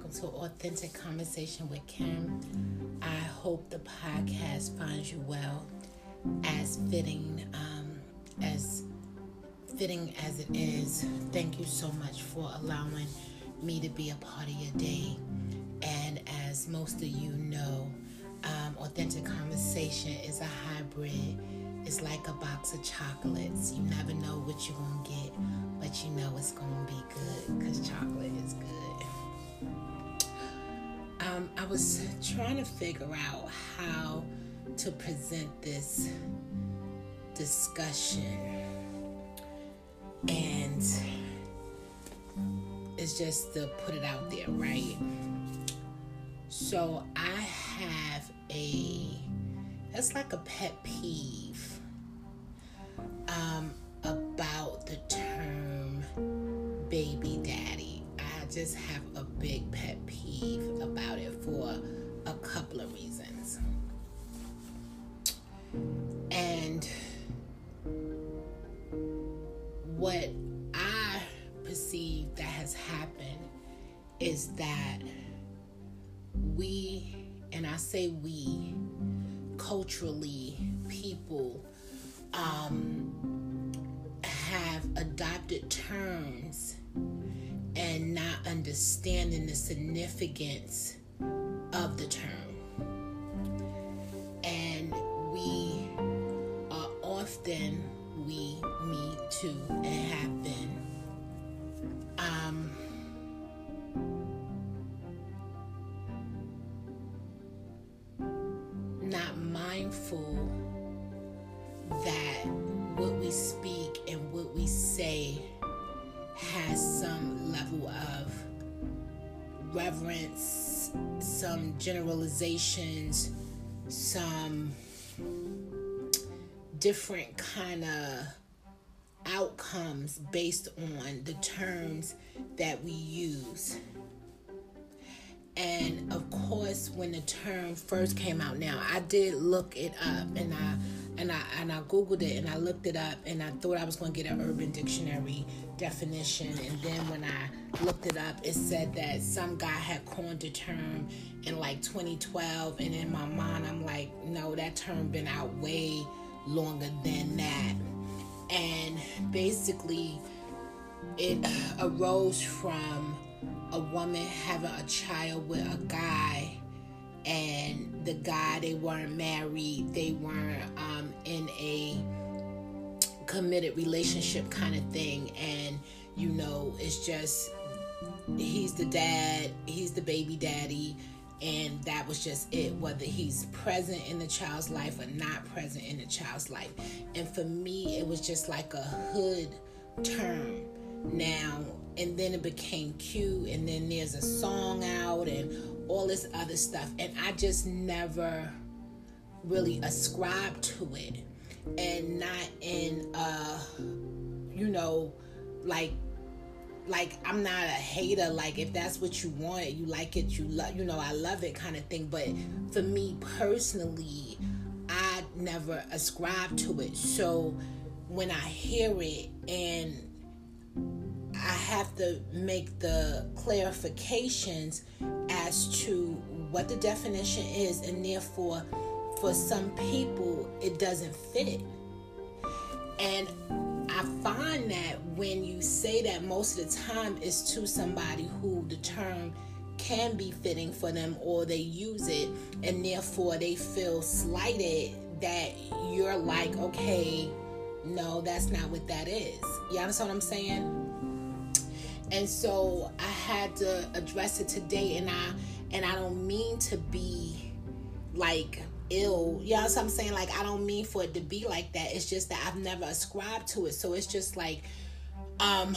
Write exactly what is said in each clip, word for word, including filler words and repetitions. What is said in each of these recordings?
welcome to Authentic Conversation with Kim. I hope the podcast finds you well, as fitting, um, as fitting as it is. Thank you so much for allowing me to be a part of your day. And as most of you know, um, Authentic Conversation is a hybrid. It's like a box of chocolates. You never know what you're going to get, but you know it's going to be good because chocolate is good. Um, I was trying to figure out how to present this discussion, and it's just to put it out there, right? So I have a, it's like a pet peeve um, about the term baby daddy. I just have a big pet peeve about it for a couple of reasons. And what I perceive that has happened is that we, and I say we, culturally, people um, have adopted terms and not understanding the significance of the term. And we are often, we, me too, and have been, um, not mindful that what we speak and what we say has some level of reverence, some generalizations, some different kind of outcomes based on the terms that we use. And of course, when the term first came out, now I did look it up, and I and I and I googled it, and I looked it up, and I thought I was going to get an Urban Dictionary definition, and then when I looked it up, it said that some guy had coined the term in like twenty twelve, and in my mind, I'm like, no, that term been out way longer than that. And basically, it arose from a woman having a child with a guy, and the guy, they weren't married, they weren't um, in a committed relationship kind of thing, and you know, it's just, he's the dad, he's the baby daddy, and that was just it, whether he's present in the child's life or not present in the child's life. And for me, it was just like a hood term now. And then it became cute, and then there's a song out and all this other stuff. And I just never really ascribed to it. And not in, uh, you know, like, like I'm not a hater. Like, if that's what you want, you like it, you love, you know, I love it kind of thing. But for me personally, I never ascribed to it. So when I hear it, and I have to make the clarifications as to what the definition is, and therefore for some people it doesn't fit. And I find that when you say that, most of the time it's to somebody who the term can be fitting for them, or they use it and therefore they feel slighted that you're like, okay, no, that's not what that is. You understand what I'm saying? And so I had to address it today, and I and I don't mean to be like ill. You know what I'm saying? Like, I don't mean for it to be like that. It's just that I've never ascribed to it. So it's just like, um,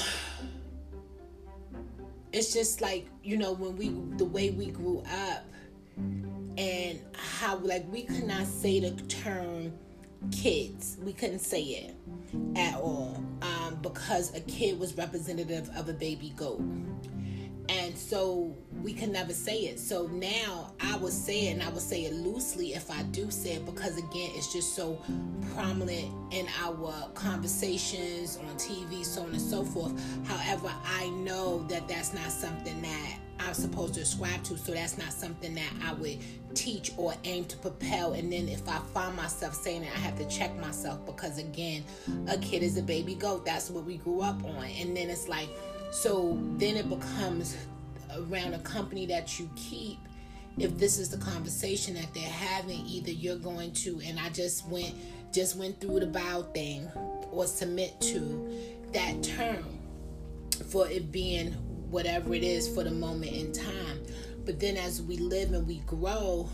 it's just like, you know, when we, the way we grew up, and how, like, we could not say the term kids. We couldn't say it at all, um, because a kid was representative of a baby goat. And so we can never say it. So now I would say it, and I would say it loosely if I do say it, because again, it's just so prominent in our conversations on T V, so on and so forth. However, I know that that's not something that I'm supposed to ascribe to, so that's not something that I would teach or aim to propel. And then if I find myself saying it, I have to check myself, because again, a kid is a baby goat. That's what we grew up on. And then it's like, so then it becomes around a company that you keep. If this is the conversation that they're having, either you're going to, and I just went just went through the bow thing, or submit to that term for it being whatever it is for the moment in time. But then as we live and we grow,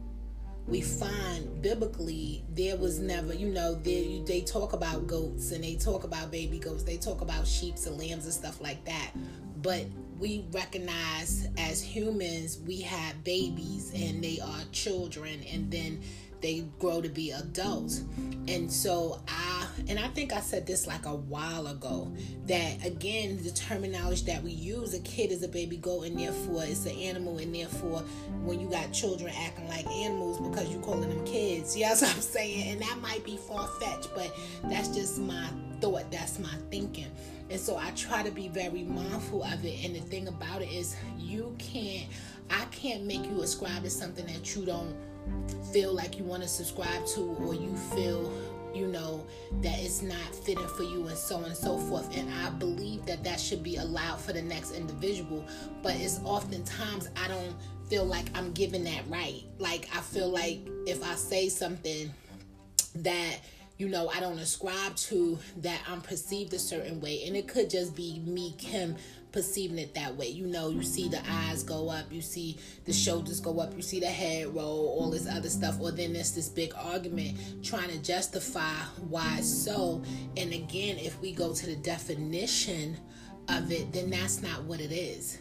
we find biblically there was never, you know, they, they talk about goats and they talk about baby goats, they talk about sheep and lambs and stuff like that. But we recognize as humans, we have babies and they are children, and then they grow to be adults. And so I, and I think I said this like a while ago, that again, the terminology that we use, a kid is a baby goat, and therefore it's an animal, and therefore when you got children acting like animals because you calling them kids, you know what I'm saying? And that might be far-fetched, but that's just my thought, that's my thinking. And so I try to be very mindful of it. And the thing about it is, you can't, I can't make you ascribe to something that you don't feel like you want to subscribe to, or you feel, you know, that it's not fitting for you, and so on and so forth. And I believe that that should be allowed for the next individual. But it's oftentimes I don't feel like I'm giving that right. Like, I feel like if I say something that, you know, I don't ascribe to, that I'm perceived a certain way. And it could just be me, Kim, perceiving it that way. You know, you see the eyes go up, you see the shoulders go up, you see the head roll, all this other stuff. Or then there's this big argument trying to justify why so. And again, if we go to the definition of it, then that's not what it is.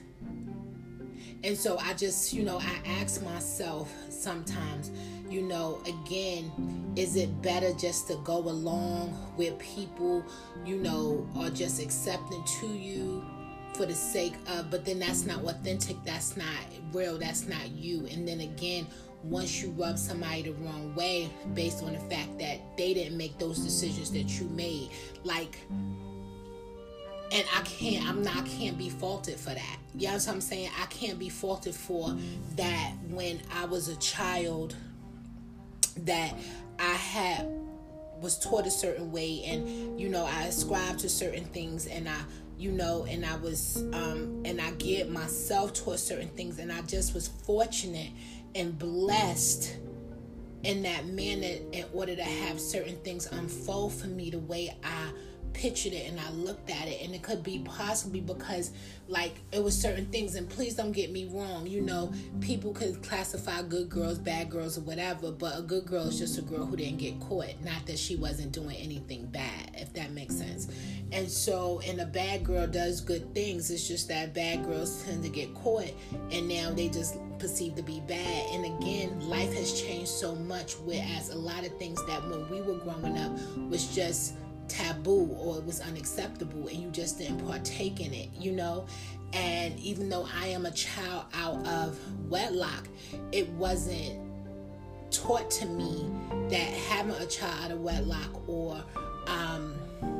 And so I just, you know, I ask myself sometimes, you know, again, is it better just to go along where people, you know, are just accepting to you for the sake of, but then that's not authentic, that's not real, that's not you. And then again, once you rub somebody the wrong way based on the fact that they didn't make those decisions that you made, like, and I can't, I'm not, I can't be faulted for that. You know what I'm saying? I can't be faulted for that when I was a child, that I had, was taught a certain way, and, you know, I ascribed to certain things, and I, you know, and I was, um, and I geared myself towards certain things, and I just was fortunate and blessed in that manner in order to have certain things unfold for me the way I pictured it and I looked at it. And it could be possibly because, like, it was certain things, and please don't get me wrong, you know, people could classify good girls, bad girls, or whatever, but a good girl is just a girl who didn't get caught, not that she wasn't doing anything bad, if that makes sense. And so, and a bad girl does good things, it's just that bad girls tend to get caught, and now they just perceived to be bad. And again, life has changed so much, whereas a lot of things that when we were growing up was just taboo, or it was unacceptable, and you just didn't partake in it, you know. And even though I am a child out of wedlock, it wasn't taught to me that having a child out of wedlock, or um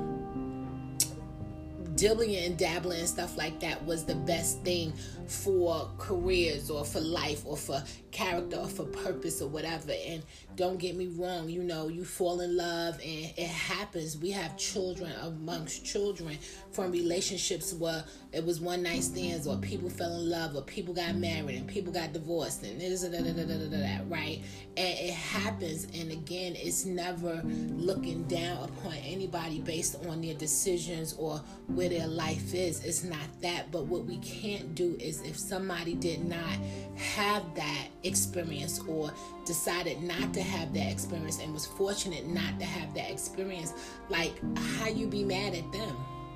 dibbling and dabbling and stuff like that, was the best thing for careers, or for life, or for character, or for purpose, or whatever. And don't get me wrong, you know, you fall in love, and it happens. We have children amongst children from relationships where it was one night stands, or people fell in love, or people got married, and people got divorced, and this, da, da, da, da, da, da, right? And it happens. And again, it's never looking down upon anybody based on their decisions or where their life is. It's not that. But what we can't do is, if somebody did not have that experience, or decided not to have that experience, and was fortunate not to have that experience, like, how you be mad at them?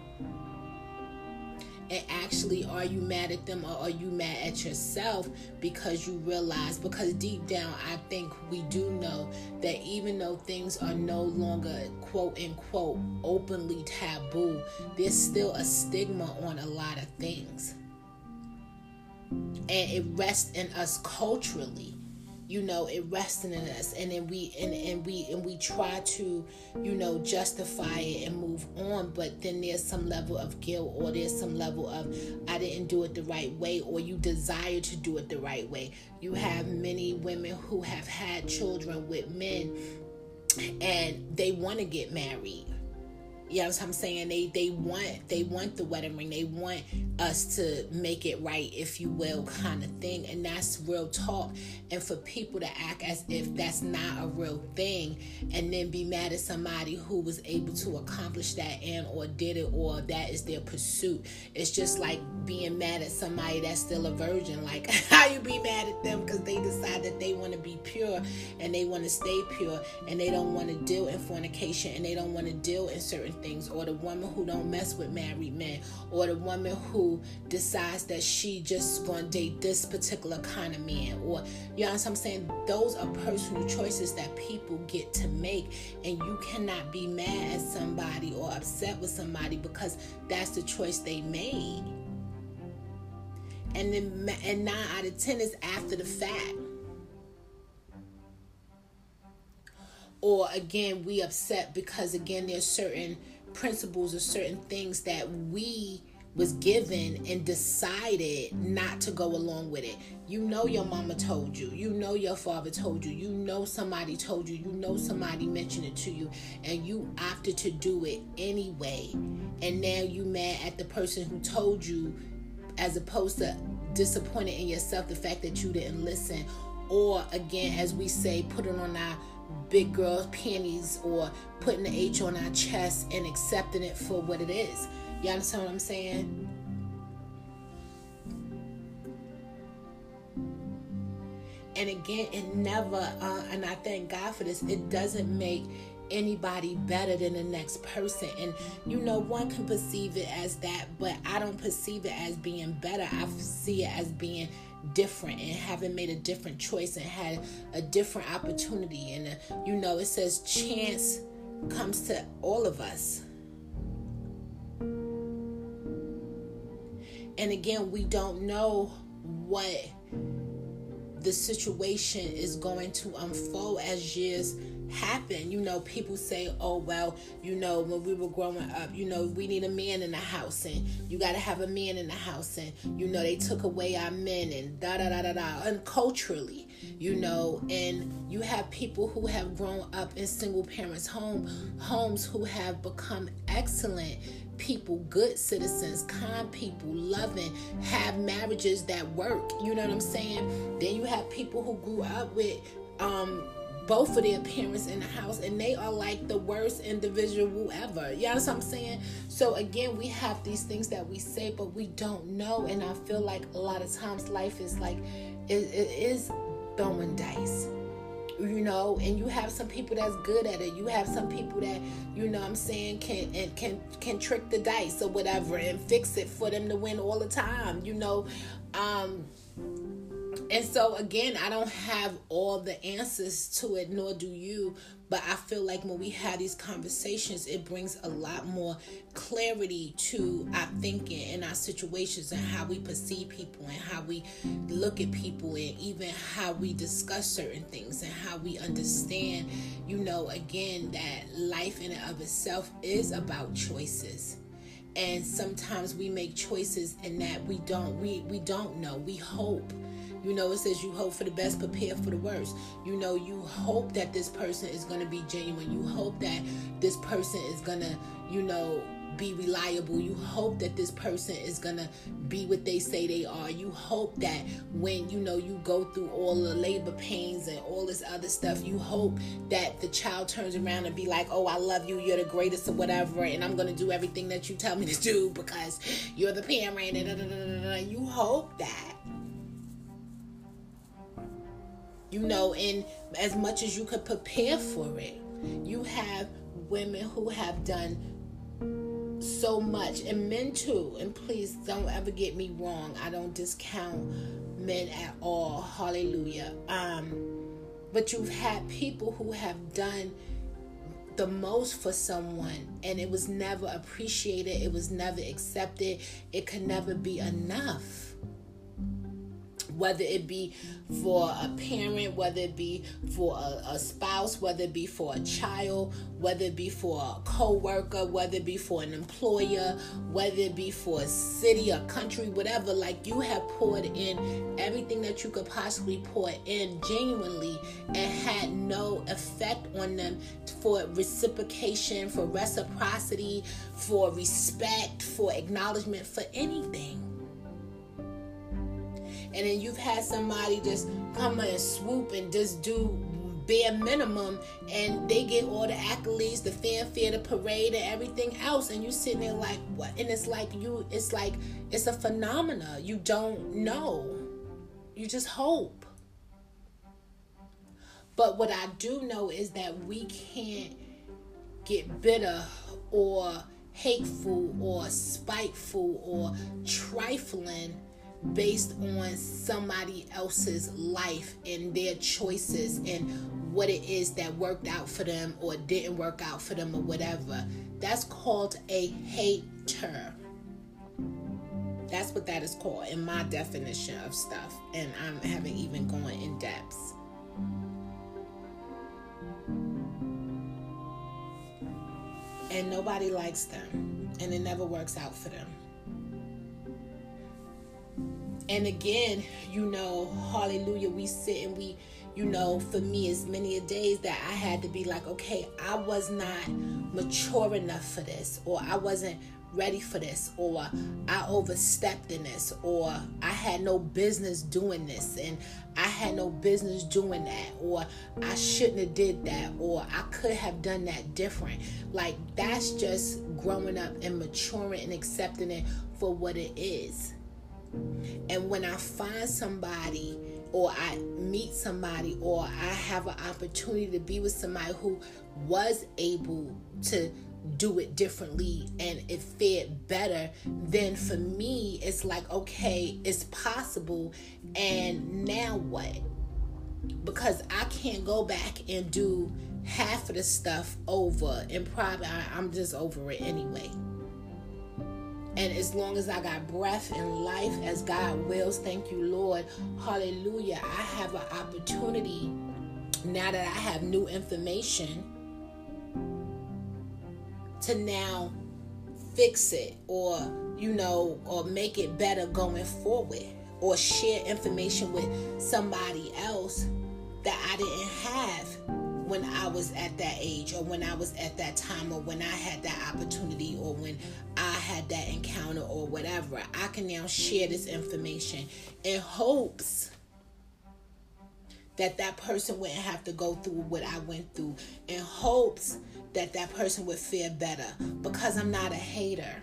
And actually, are you mad at them, or are you mad at yourself because you realize, because deep down, I think we do know that even though things are no longer, quote unquote, openly taboo, there's still a stigma on a lot of things. And it rests in us culturally. You know, it rests in us, and then we and, and we and we try to, you know, justify it and move on. But then there's some level of guilt, or there's some level of I didn't do it the right way, or you desire to do it the right way. You have many women who have had children with men, and they want to get married. You know what I'm saying? They they want they want the wedding ring. They want us to make it right, if you will, kind of thing. And that's real talk. And for people to act as if that's not a real thing, and then be mad at somebody who was able to accomplish that and or did it, or that is their pursuit. It's just like being mad at somebody that's still a virgin. Like, how you be mad at them because they decide that they want to be pure and they want to stay pure, and they don't want to deal in fornication, and they don't want to deal in certain things. Or the woman who don't mess with married men, or the woman who decides that she just gonna date this particular kind of man, or you know what I'm saying? Those are personal choices that people get to make, and you cannot be mad at somebody or upset with somebody because that's the choice they made. And then and nine out of ten is after the fact. Or again, we upset because again there's certain principles or certain things that we was given and decided not to go along with it. You know your mama told you. You know your father told you. You know somebody told you. You know somebody mentioned it to you. And you opted to do it anyway. And now you mad at the person who told you, as opposed to disappointed in yourself, the fact that you didn't listen. Or again, as we say, put it on our big girl panties, or putting the H on our chest and accepting it for what it is. You understand what I'm saying? And again, it never, uh, and I thank God for this, it doesn't make anybody better than the next person. And you know, one can perceive it as that, but I don't perceive it as being better. I see it as being different, and having made a different choice and had a different opportunity. And uh, you know, it says chance comes to all of us. And again, we don't know what the situation is going to unfold as years happen. You know, people say, oh, well, you know, when we were growing up, you know, we need a man in the house, and you got to have a man in the house, and, you know, they took away our men, and da da da da da. And culturally, you know, and you have people who have grown up in single parents' home homes who have become excellent people, good citizens, kind people, loving, have marriages that work. You know what I'm saying? Then you have people who grew up with um both of their parents in the house, and they are like the worst individual ever. You know what I'm saying? So again, we have these things that we say, but we don't know. And I feel like a lot of times life is like, it, it is throwing dice. You know, and you have some people that's good at it. You have some people that, you know what I'm saying, can and can can trick the dice or whatever and fix it for them to win all the time, you know. Um and so again, I don't have all the answers to it, nor do you, but I feel like when we have these conversations, it brings a lot more clarity to our thinking and our situations, and how we perceive people, and how we look at people, and even how we discuss certain things, and how we understand, you know, again, that life in and of itself is about choices. And sometimes we make choices in that we don't we we don't know. We hope. You know, it says you hope for the best, prepare for the worst. You know, you hope that this person is going to be genuine. You hope that this person is going to, you know, be reliable. You hope that this person is going to be what they say they are. You hope that when, you know, you go through all the labor pains and all this other stuff, you hope that the child turns around and be like, oh, I love you, you're the greatest or whatever, and I'm going to do everything that you tell me to do because you're the parent. And you hope that. You know, and as much as you could prepare for it, you have women who have done so much, and men too. And please don't ever get me wrong. I don't discount men at all. Hallelujah. Um, but you've had people who have done the most for someone, and it was never appreciated. It was never accepted. It could never be enough. Whether it be for a parent, whether it be for a, a spouse, whether it be for a child, whether it be for a co-worker, whether it be for an employer, whether it be for a city, a country, whatever. Like, you have poured in everything that you could possibly pour in genuinely and had no effect on them for reciprocation, for reciprocity, for respect, for acknowledgement, for anything. And then you've had somebody just come and swoop and just do bare minimum, and they get all the accolades, the fanfare, the parade, and everything else, and you sitting there like, what? And it's like you, it's like it's a phenomena. You don't know. You just hope. But what I do know is that we can't get bitter or hateful or spiteful or trifling based on somebody else's life and their choices and what it is that worked out for them or didn't work out for them or whatever. That's called a hater. That's what that is called in my definition of stuff. And I haven't even gone in depth. And nobody likes them. And it never works out for them. And again, you know, hallelujah, we sit and we, you know, for me, it's many a days that I had to be like, okay, I was not mature enough for this, or I wasn't ready for this, or I overstepped in this, or I had no business doing this, and I had no business doing that, or I shouldn't have did that, or I could have done that different. Like, that's just growing up and maturing and accepting it for what it is. And when I find somebody, or I meet somebody, or I have an opportunity to be with somebody who was able to do it differently and it fared better, then for me, it's like, okay, it's possible. And now what? Because I can't go back and do half of the stuff over, and probably I, I'm just over it anyway. And as long as I got breath and life, as God wills, thank you, Lord, hallelujah, I have an opportunity, now that I have new information, to now fix it, or, you know, or make it better going forward, or share information with somebody else that I didn't have when I was at that age, or when I was at that time, or when I had that opportunity, or when I had that encounter, or whatever. I can now share this information in hopes that that person wouldn't have to go through what I went through, in hopes that that person would feel better, because I'm not a hater.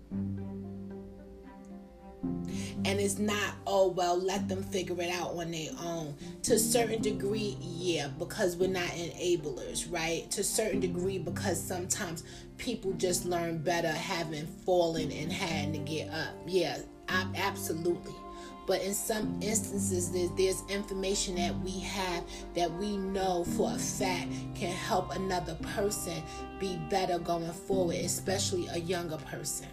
And it's not, oh, well, let them figure it out on their own. To a certain degree, yeah, because we're not enablers, right? To a certain degree, because sometimes people just learn better having fallen and had to get up. Yeah, I, absolutely. But in some instances, there's, there's information that we have that we know for a fact can help another person be better going forward, especially a younger person.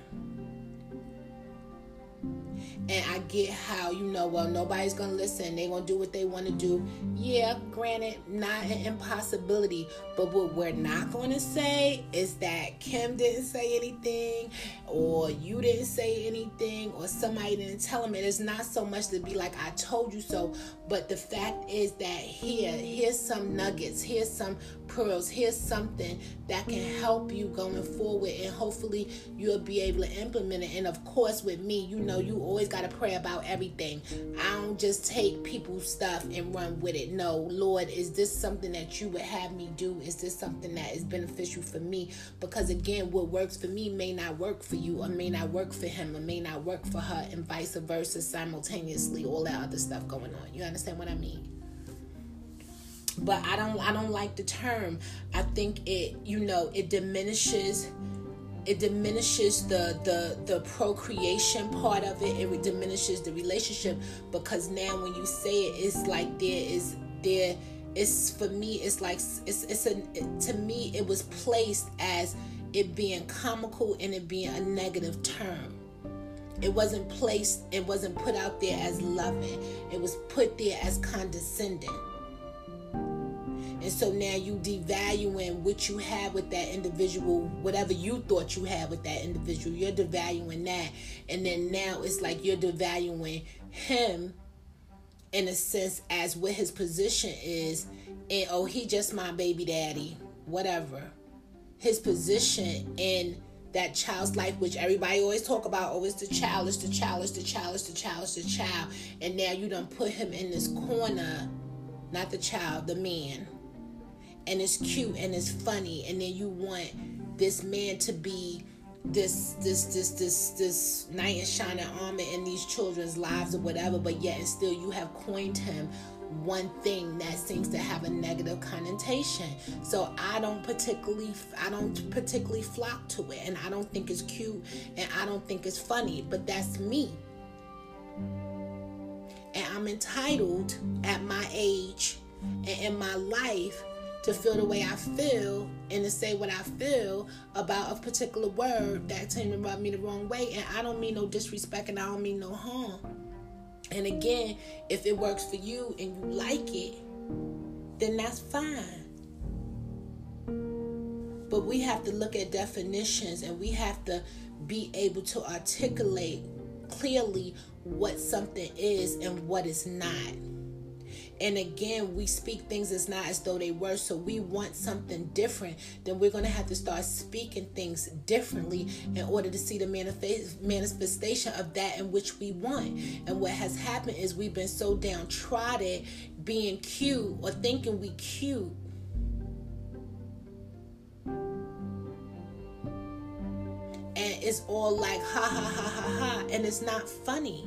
And I get how, you know, well, nobody's going to listen. They're going to do what they want to do. Yeah, granted, not an impossibility. But what we're not going to say is that Kim didn't say anything, or you didn't say anything, or somebody didn't tell him. It is not so much to be like, I told you so. But the fact is that here, here's some nuggets. Here's some pearls. Here's something that can help you going forward. And hopefully you'll be able to implement it. And of course, with me, you know, you always got to pray about everything. I don't just take people's stuff and run with it. No, Lord, is this something that you would have me do? Is this something that is beneficial for me? Because again, what works for me may not work for you, or may not work for him, or may not work for her, and vice versa simultaneously, all that other stuff going on. You understand what I mean? But I don't I don't like the term. I think it, you know, it diminishes It diminishes the, the, the procreation part of it. It diminishes the relationship, because now when you say it, it's like there is there. It's, for me, it's like it's it's a to me it was placed as it being comical and it being a negative term. It wasn't placed, it wasn't put out there as loving. It was put there as condescending. And so now you devaluing what you had with that individual, whatever you thought you had with that individual, you're devaluing that. And then now it's like you're devaluing him in a sense as what his position is. And oh, he just my baby daddy, whatever. His position in that child's life, which everybody always talk about, oh, it's the child, it's the child, it's the child, it's the child, it's the child. And now you done put him in this corner, not the child, the man. And it's cute and it's funny. And then you want this man to be this, this, this, this, this knight in shining armor in these children's lives or whatever. But yet and still you have coined him one thing that seems to have a negative connotation. So I don't particularly I don't particularly flock to it, and I don't think it's cute, and I don't think it's funny, but that's me. And I'm entitled at my age and in my life to feel the way I feel and to say what I feel about a particular word that came to rub me the wrong way. And I don't mean no disrespect, and I don't mean no harm. And again, if it works for you and you like it, then that's fine. But we have to look at definitions, and we have to be able to articulate clearly what something is and what it's not. And again, we speak things as not as though they were. So we want something different, then we're going to have to start speaking things differently in order to see the manifest, manifestation of that in which we want. And what has happened is we've been so downtrodden being cute or thinking we cute. And it's all like ha ha ha ha ha. And it's not funny.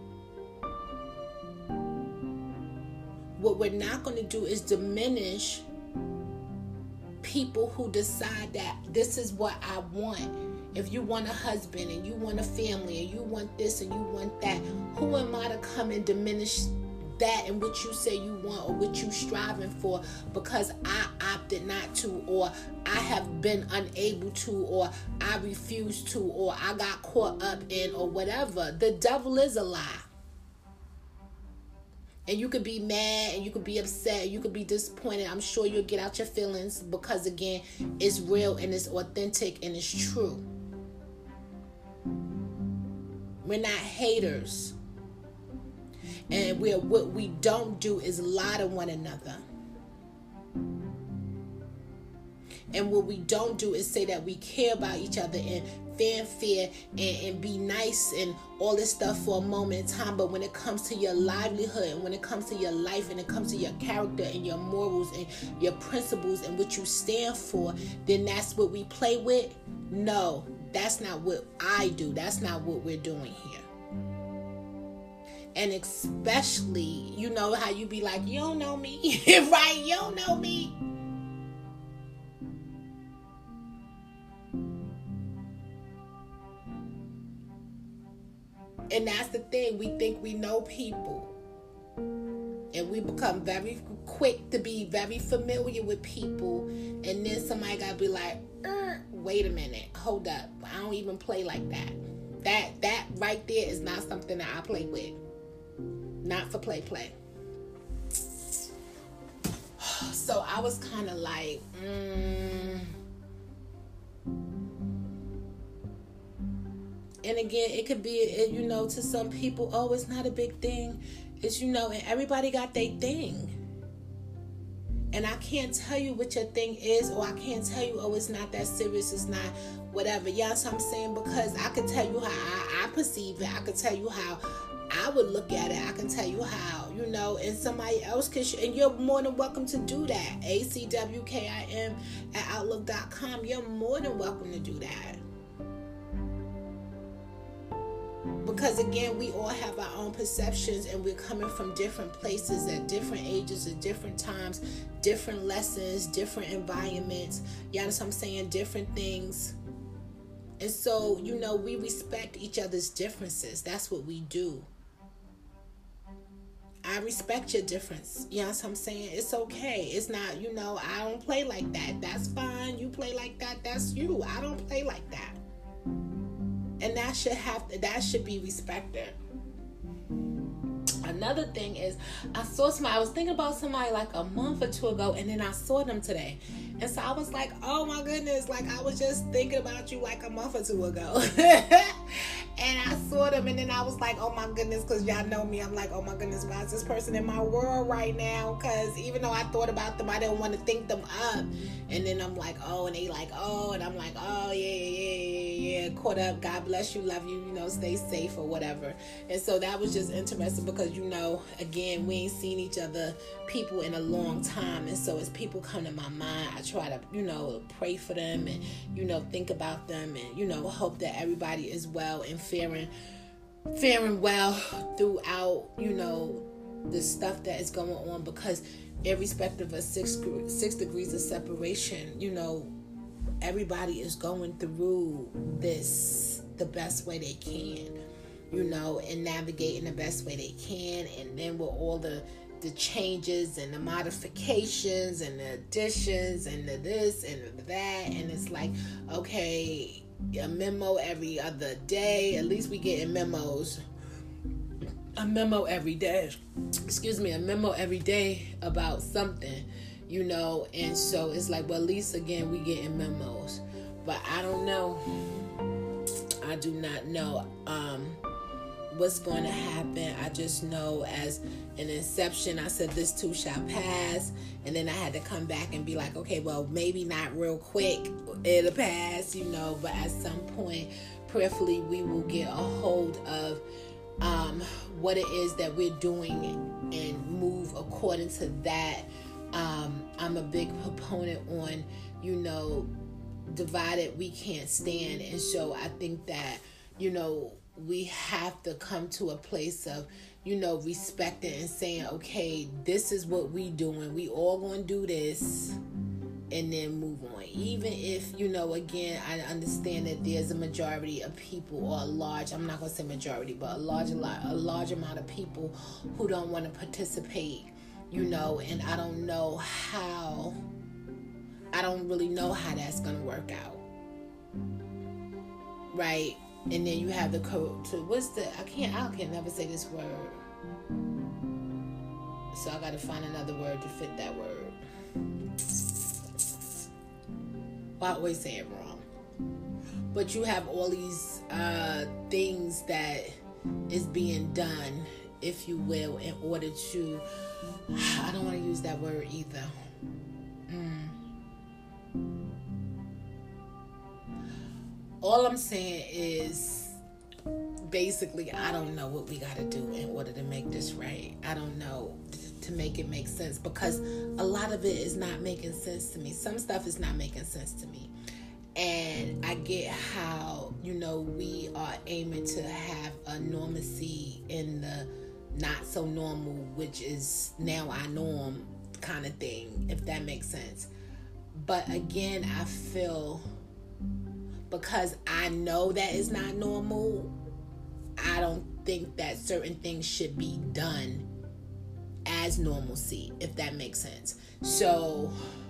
What we're not going to do is diminish people who decide that this is what I want. If you want a husband and you want a family and you want this and you want that, who am I to come and diminish that and what you say you want or what you striving for because I opted not to, or I have been unable to, or I refuse to, or I got caught up in, or whatever. The devil is a lie. And you could be mad and you could be upset. You could be disappointed. I'm sure you'll get out your feelings because, again, it's real and it's authentic and it's true. We're not haters. And we're, what we don't do is lie to one another. And what we don't do is say that we care about each other and fanfare and, and be nice and all this stuff for a moment in time. But when it comes to your livelihood and when it comes to your life and it comes to your character and your morals and your principles and what you stand for, then that's what we play with? No, that's not what I do. That's not what we're doing here. And especially, you know how you be like, you don't know me, right? You don't know me. And that's the thing. We think we know people. And we become very quick to be very familiar with people. And then somebody got to be like, er, wait a minute. Hold up. I don't even play like that. That that right there is not something that I play with. Not for play play. So I was kind of like, mm. And again, it could be, you know, to some people, oh, it's not a big thing. It's, you know, and everybody got their thing. And I can't tell you what your thing is, or I can't tell you, oh, it's not that serious, it's not whatever. Yes, I'm saying, because I can tell you how I, I perceive it. I can tell you how I would look at it. I can tell you how, you know, and somebody else can, and you're more than welcome to do that. A C W K I M at outlook dot com. You're more than welcome to do that. Because again, we all have our own perceptions and we're coming from different places at different ages, at different times, different lessons, different environments. You understand what I'm saying? Different things. And so, you know, we respect each other's differences. That's what we do. I respect your difference. You know what I'm saying? It's okay. It's not, you know, I don't play like that. That's fine. You play like that. That's you. I don't play like that. and that should have that should be respected. Another thing is, I saw somebody, I was thinking about somebody like a month or two ago, and then I saw them today. And so I was like, oh my goodness, like I was just thinking about you like a month or two ago. And I saw them, and then I was like, oh my goodness, because y'all know me. I'm like, oh my goodness, why is this person in my world right now? Because even though I thought about them, I didn't want to think them up. And then I'm like, oh, and they like, oh, and I'm like, oh, yeah, yeah, yeah, yeah, caught up. God bless you, love you, you know, stay safe or whatever. And so that was just interesting because, you know, again, we ain't seen each other people in a long time. And so as people come to my mind, I try to, you know, pray for them and, you know, think about them and, you know, hope that everybody is well and faring, faring well throughout, you know, the stuff that is going on, because irrespective of six, six degrees of separation, you know, everybody is going through this the best way they can, you know, and navigating the best way they can. And then with all the the changes and the modifications and the additions and the this and the that, and it's like, okay, a memo every other day. At least we getting memos. A memo every day. Excuse me, a memo every day about something, you know. And so it's like, well, at least again we getting memos. But I don't know. I do not know um, what's going to happen. I just know as an inception, I said this too shall pass, and then I had to come back and be like, okay, well, maybe not real quick, it'll pass, you know, but at some point, prayerfully, we will get a hold of um, what it is that we're doing and move according to that. Um, I'm a big proponent on, you know, divided we can't stand, and so I think that, you know, we have to come to a place of, you know, respecting and saying, okay, this is what we doing. We all gonna do this and then move on. Even if, you know, again, I understand that there's a majority of people, or a large, I'm not gonna say majority, but a large, a large, a large amount of people who don't want to participate, you know, and I don't know how, I don't really know how that's gonna work out. Right? And then you have the code to, what's the, I can't, I can never say this word. So I got to find another word to fit that word. Well, I always say it wrong. But you have all these uh, things that is being done, if you will, in order to, I don't want to use that word either. Mm. All I'm saying is, basically, I don't know what we got to do in order to make this right. I don't know, to make it make sense, because a lot of it is not making sense to me. Some stuff is not making sense to me. And I get how, you know, we are aiming to have a normalcy in the not so normal, which is now our norm kind of thing, if that makes sense. But again, I feel, because I know that is not normal, I don't think that certain things should be done as normalcy, if that makes sense. So,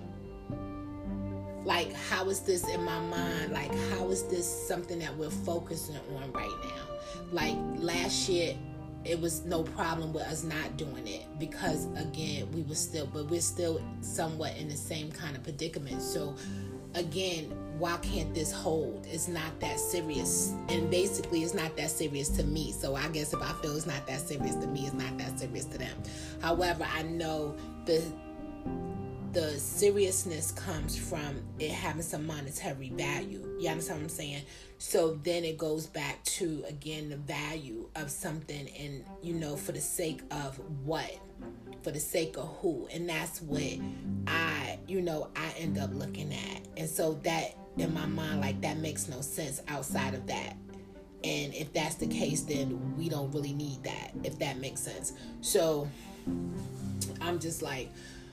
like, how is this in my mind? Like, how is this something that we're focusing on right now? Like, last year, it was no problem with us not doing it, because, again, we were still, but we're still somewhat in the same kind of predicament. So, again, why can't this hold? It's not that serious. And basically, it's not that serious to me. So I guess if I feel it's not that serious to me, it's not that serious to them. However, I know the the seriousness comes from it having some monetary value. You understand what I'm saying? So then it goes back to, again, the value of something, and, you know, for the sake of what? For the sake of who? And that's what I, you know, I end up looking at. And so that, in my mind, like, that makes no sense outside of that. And if that's the case, then we don't really need that, if that makes sense. So I'm just like,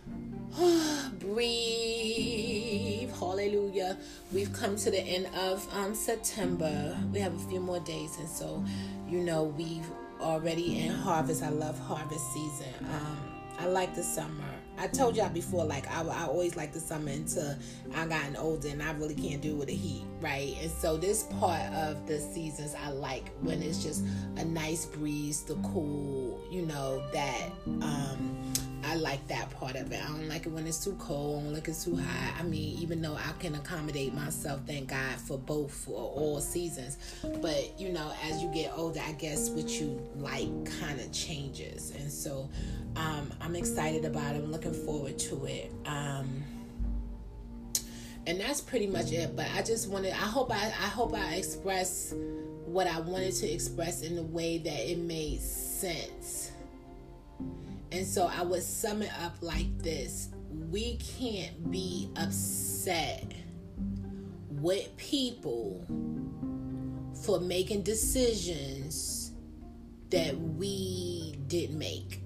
breathe, hallelujah. We've come to the end of um, September. We have a few more days, and so, you know, we've already in harvest. I love harvest season. Um, I like the summer. I told y'all before, like, I, I always like the summer until I gotten older and I really can't do with the heat, right? And so this part of the seasons I like when it's just a nice breeze, the cool, you know, that, um, I like that part of it. I don't like it when it's too cold. I don't like it too hot. I mean, even though I can accommodate myself, thank God for both, for all seasons. But, you know, as you get older, I guess what you like kind of changes. And so um, I'm excited about it. I'm looking forward to it. Um, and that's pretty much it. But I just wanted, I hope I, I hope I express what I wanted to express in a way that it made sense. And so I would sum it up like this. We can't be upset with people for making decisions that we didn't make.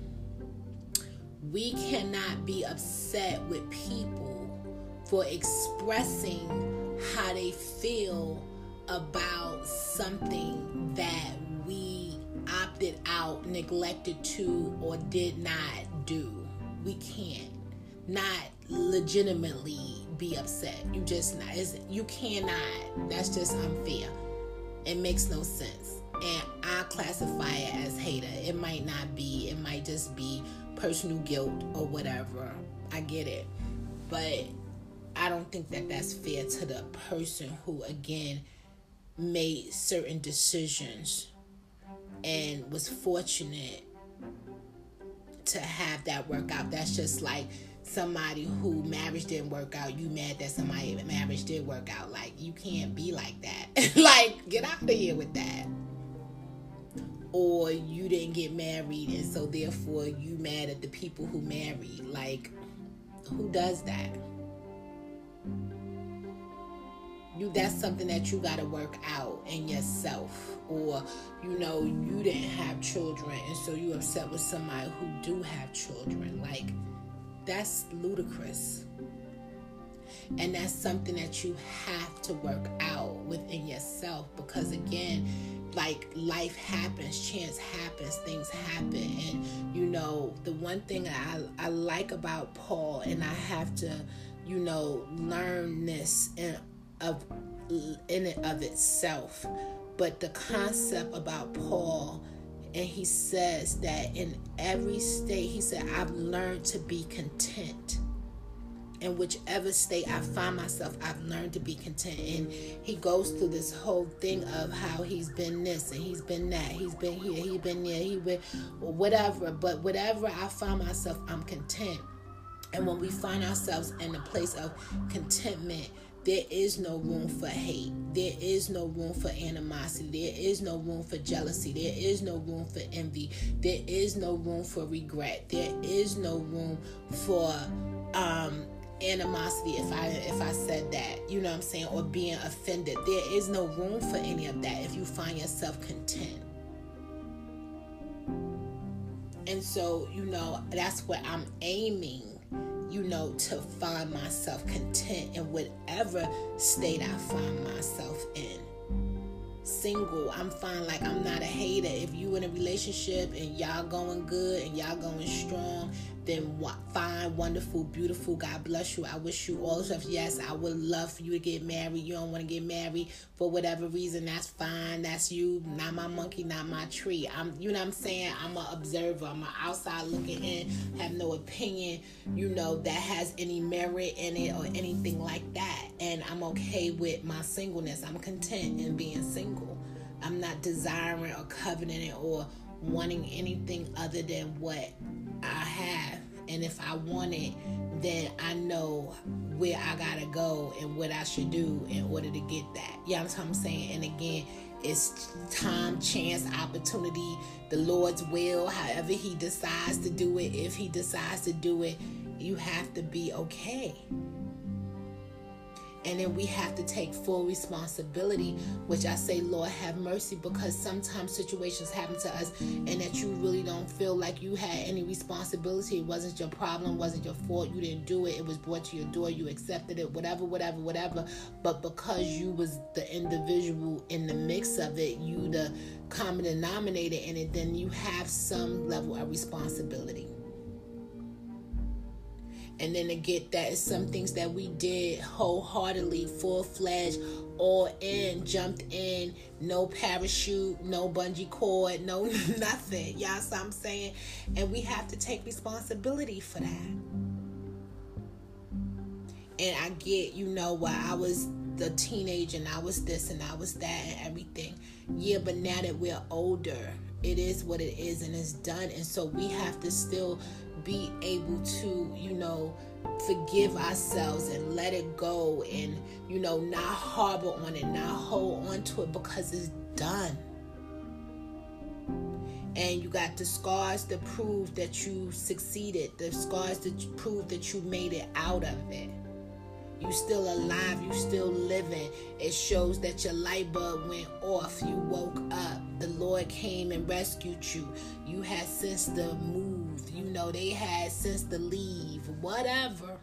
We cannot be upset with people for expressing how they feel about something that we opted out, neglected to, or did not do. We can't not legitimately be upset. You just not. It's, you cannot. That's just unfair. It makes no sense. And I classify it as hater. It might not be. It might just be personal guilt or whatever. I get it. But I don't think that that's fair to the person who, again, made certain decisions and was fortunate to have that work out. That's just like somebody who marriage didn't work out. You mad that somebody marriage did work out. Like, you can't be like that. Like, get out of here with that. Or you didn't get married and so therefore you mad at the people who married. Like, who does that? You, that's something that you got to work out in yourself. Or, you know, you didn't have children and so you upset with somebody who do have children. Like, that's ludicrous. And that's something that you have to work out within yourself, because again, like, life happens, chance happens, things happen. And, you know, the one thing I, I like about Paul, and I have to, you know, learn this in, of, in and of itself, but the concept about Paul, and he says that in every state, he said, I've learned to be content. In whichever state I find myself, I've learned to be content. And he goes through this whole thing of how he's been this and he's been that. He's been here, he's been there, he been whatever. But whatever I find myself, I'm content. And when we find ourselves in a place of contentment, there is no room for hate. There is no room for animosity. There is no room for jealousy. There is no room for envy. There is no room for regret. There is no room for um, animosity, if I if I said that, you know what I'm saying, or being offended. There is no room for any of that if you find yourself content. And so, you know, that's what I'm aiming, you know, to find myself content in whatever state I find myself in. Single, I'm fine. Like, I'm not a hater. If you in a relationship and y'all going good and y'all going strong, then fine, wonderful, beautiful. God bless you. I wish you all stuff. Yes, I would love for you to get married. You don't want to get married for whatever reason. That's fine. That's you. Not my monkey, not my tree. I'm, you know what I'm saying? I'm an observer. I'm an outside looking in. Have no opinion, you know, that has any merit in it or anything like that. And I'm okay with my singleness. I'm content in being single. I'm not desiring or coveting or wanting anything other than what I have. And if I want it, then I know where I gotta go and what I should do in order to get that. You know what I'm saying? And again, it's time, chance, opportunity, the Lord's will, however he decides to do it. If he decides to do it, you have to be okay. And then we have to take full responsibility, which I say, Lord, have mercy, because sometimes situations happen to us and that you really don't feel like you had any responsibility. It wasn't your problem, wasn't your fault. You didn't do it. It was brought to your door. You accepted it, whatever, whatever, whatever. But because you was the individual in the mix of it, you the common denominator in it, then you have some level of responsibility. And then to get that is some things that we did wholeheartedly, full-fledged, all in, jumped in, no parachute, no bungee cord, no nothing. Y'all see what I'm saying? And we have to take responsibility for that. And I get, you know, while I was the teenager and I was this and I was that and everything. Yeah, but now that we're older, it is what it is and it's done. And so we have to still be able to, you know, forgive ourselves and let it go and, you know, not harbor on it, not hold on to it because it's done. And you got the scars to prove that you succeeded, the scars to prove that you made it out of it. You still alive, you still living. It shows that your light bulb went off. You woke up. The Lord came and rescued you. You had sense to move. You know, they had sense to leave. Whatever.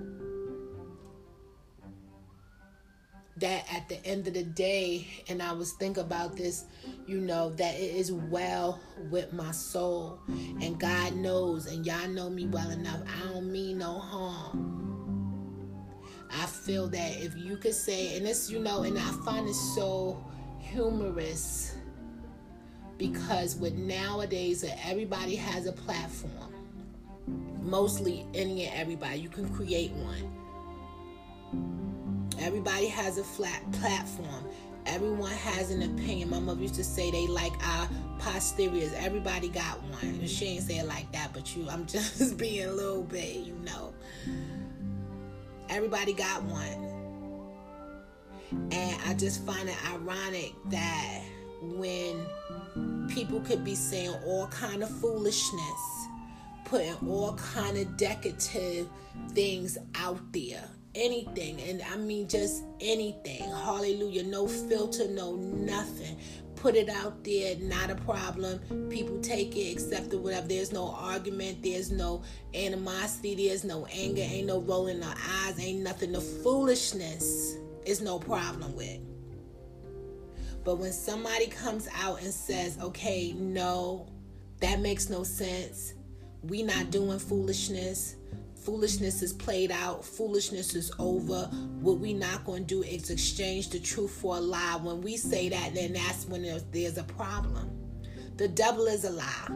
That at the end of the day, and I was thinking about this, you know, that it is well with my soul. And God knows, and y'all know me well enough, I don't mean no harm. I feel that if you could say, and it's, you know, and I find it so humorous because with nowadays everybody has a platform. Mostly any and everybody. You can create one. Everybody has a flat platform. Everyone has an opinion. My mother used to say they like our posteriors. Everybody got one. She ain't say it like that, but you, I'm just being a little bit, you know. Everybody got one. And I just find it ironic that when people could be saying all kind of foolishness, putting all kind of decorative things out there, anything, and I mean just anything, hallelujah, no filter, no nothing, put it out there, not a problem, people take it, accept it, whatever. There's no argument, there's no animosity, there's no anger, ain't no rolling our eyes, ain't nothing. The foolishness is no problem with. But when somebody comes out and says, okay, no, that makes no sense, we not doing foolishness, foolishness is played out, foolishness is over, what we not going to do is exchange the truth for a lie. When we say that, then that's when there's, there's a problem. The devil is a lie.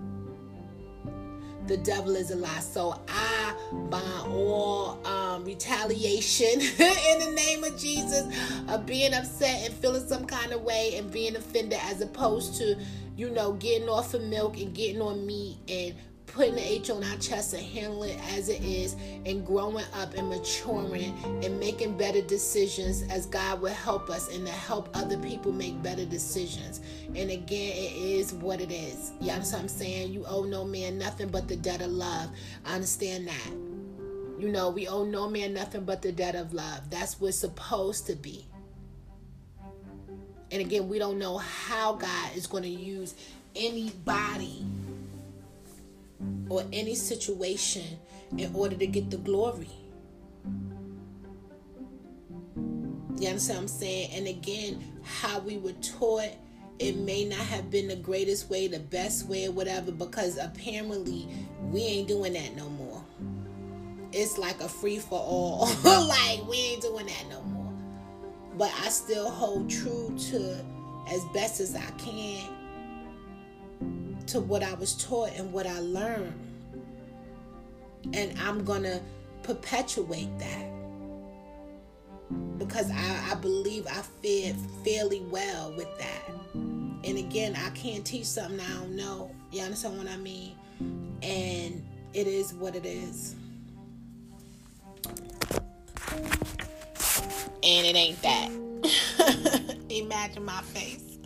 The devil is a lie. So I bind all um, retaliation in the name of Jesus of being upset and feeling some kind of way and being offended, as opposed to, you know, getting off of milk and getting on meat and putting the H on our chest and handling it as it is, and growing up and maturing and making better decisions as God will help us, and to help other people make better decisions. And again, it is what it is. You understand what I'm saying? You owe no man nothing but the debt of love. I understand that. You know, we owe no man nothing but the debt of love. That's what it's supposed to be. And again, we don't know how God is going to use anybody or any situation in order to get the glory. You understand what I'm saying? And again, how we were taught, it may not have been the greatest way, the best way, or whatever, because apparently we ain't doing that no more. It's like a free for all. Like, we ain't doing that no more. But I still hold true to, as best as I can, to what I was taught and what I learned. And I'm going to perpetuate that. Because I, I believe I fared fairly well with that. And again, I can't teach something I don't know. You understand what I mean? And it is what it is. And it ain't that. Imagine my face.